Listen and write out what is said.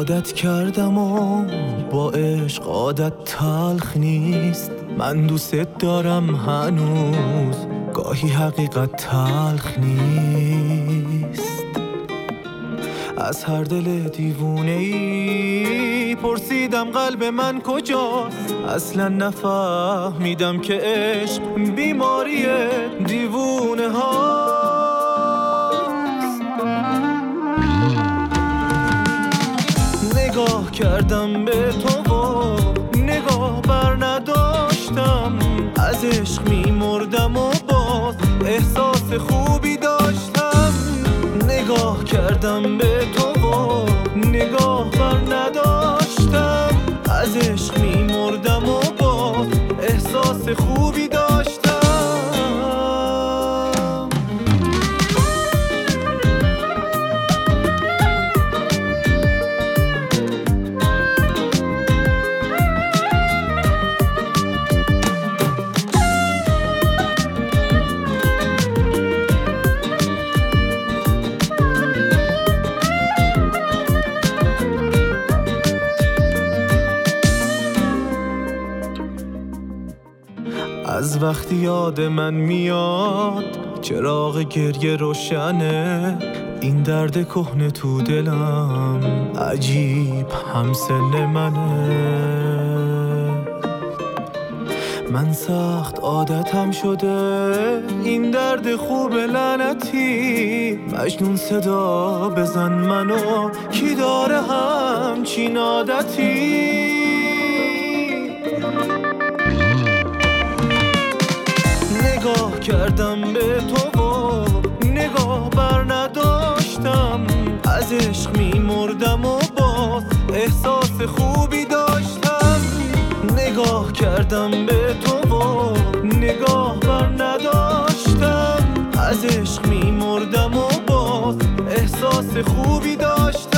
عادت کردم و با عشق عادت تلخ نیست. من دوست دارم هنوز، گاهی حقیقت تلخ نیست. از هر دل دیوونه‌ای پرسیدم قلب من کجاست. اصلا نفهمیدم که عشق بیماری دیوونه هاست. نگاه کردم به تو و نگاه بر نداشتم. از عشق میمردم و باز احساس خوبی داشتم. نگاه کردم به تو و نگاه بر نداشتم. از عشق میمردم و باز احساس خوبی داشتم. از وقتی یاد من میاد چراغ گریه روشنه. این درد کهنه تو دلم عجیب همسن منه. من سخت عادتم شده این درد خوب لعنتی. مجنون صدا بزن منو، کی داره همچین عادتی؟ نگاه کردم به تو و نگاه بر نداشتم. از عشق میمردم و باز احساس خوبی داشتم. نگاه کردم به تو و نگاه بر نداشتم. از عشق میمردم و باز احساس خوبی داشتم.